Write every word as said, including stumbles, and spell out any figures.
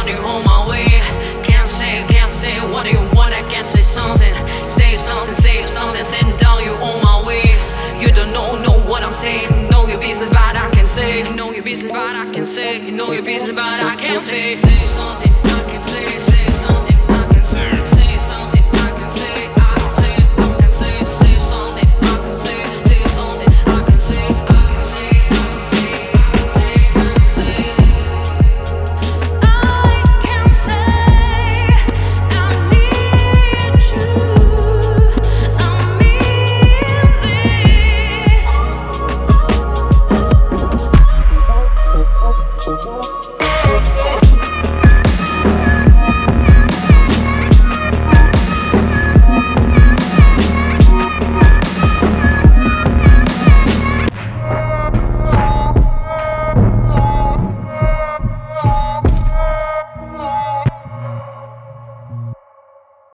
down, you on my way. Can't say, can't say, what do you want? I can't say something. Say something, say something, sitting down, you on my way. You don't know, know what I'm saying. You know your business, but I can say. You know your business, but I can say. You know your business, but I can't say. Say something, I can say.